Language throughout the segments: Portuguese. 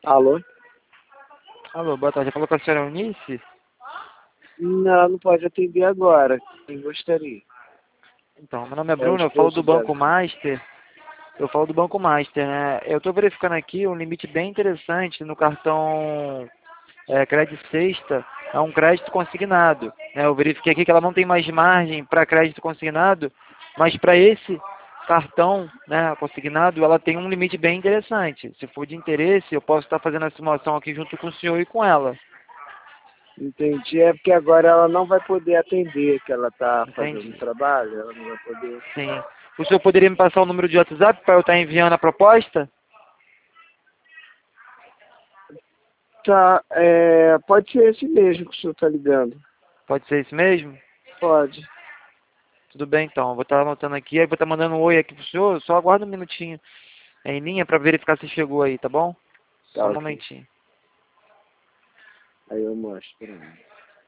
Alô? Alô, boa tarde. Falou com a senhora Eunice? Não, não pode atender agora. Quem gostaria? Então, meu nome é É o Bruno, eu falo do esposo dela. Banco Master. Eu falo do Banco Master, né? Eu estou verificando aqui um limite bem interessante no cartão crédito sexta. É um crédito consignado, né? Eu verifiquei aqui que ela não tem mais margem para crédito consignado, mas para esse cartão, né, consignado, ela tem um limite bem interessante. Se for de interesse, eu posso estar fazendo a simulação aqui junto com o senhor e com ela. Entendi. É porque agora ela não vai poder atender, que ela tá fazendo Entende? trabalho, ela não vai poder. Sim. O senhor poderia me passar o número de WhatsApp para eu estar enviando a proposta? Tá, pode ser esse mesmo que o senhor tá ligando. Pode ser isso mesmo? Pode. Tudo bem, então. Eu vou estar anotando aqui, aí vou estar mandando um oi aqui pro senhor. Só aguarda um minutinho em linha para verificar se chegou aí, tá bom? Tá, Só um ok. momentinho. Aí eu mostro pra ela.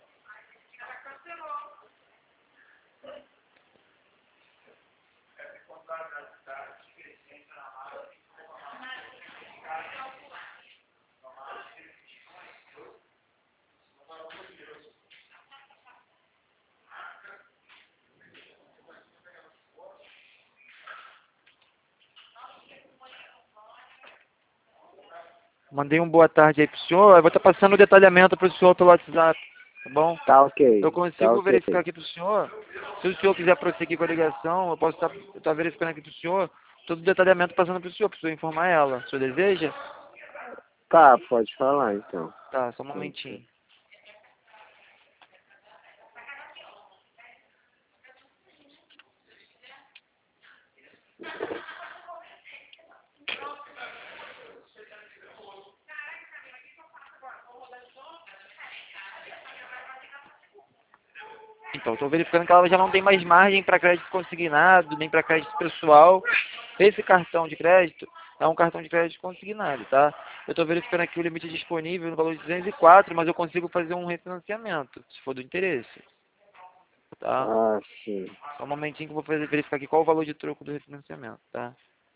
Mandei um boa tarde aí pro senhor. Eu vou estar passando o detalhamento pro senhor pelo WhatsApp, tá bom? Tá ok. Eu Tá consigo ok. verificar aqui pro senhor. Se o senhor quiser prosseguir com a ligação, eu posso estar verificando aqui pro senhor todo o detalhamento passando pro senhor informar ela. O senhor deseja? Tá, pode falar então. Tá, só um Tá ok. momentinho. Então, estou verificando que ela já não tem mais margem para crédito consignado, nem para crédito pessoal. Esse cartão de crédito é um cartão de crédito consignado, tá? Eu estou verificando aqui o limite disponível no valor de 204, mas eu consigo fazer um refinanciamento, se for do interesse, tá? Ah, sim. Só um momentinho que eu vou verificar aqui qual o valor de troco do refinanciamento, tá?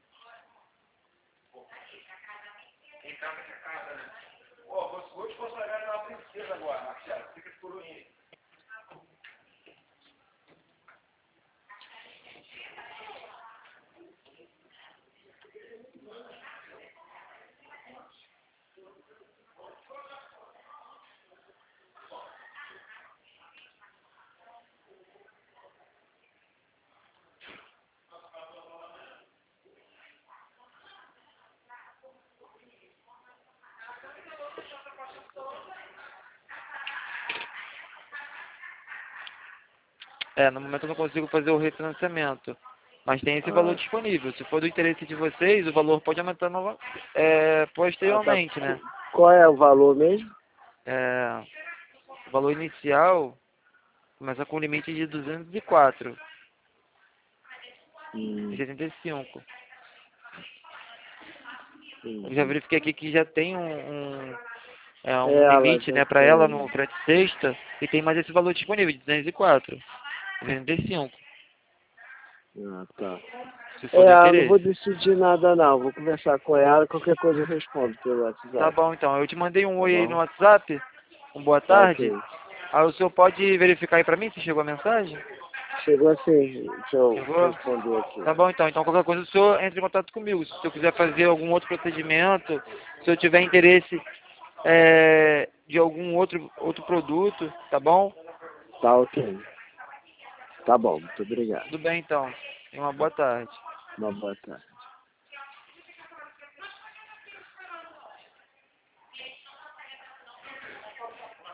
No momento eu não consigo fazer o refinanciamento, mas tem esse valor Ah, disponível. Se for do interesse de vocês, o valor pode aumentar tá. posteriormente, né? Qual é o valor mesmo? É, o valor inicial começa com um limite de 204 e Hum, 75. Eu já entendi. verifiquei aqui que já tem um Ela limite, já né, para ela no tem. crédito sexta e tem mais esse valor disponível de 204 e 75, Ah, tá. se for do Não vou interesse. decidir nada não. Vou conversar com ela, qualquer coisa eu respondo pelo Tá WhatsApp. bom, então. Eu te mandei um Tá oi aí no bom? WhatsApp. Boa Tá tarde. ok. Aí o senhor pode verificar aí pra mim se chegou a mensagem? Chegou assim, deixa eu Chegou? responder aqui. Tá bom, então. Então, qualquer coisa, o senhor entre em contato comigo. Se o senhor quiser fazer algum outro procedimento, se eu tiver interesse de algum outro produto, tá bom? Tá ok. Tá bom, muito obrigado. Tudo bem, então. Tenha uma boa tarde. Uma boa tarde.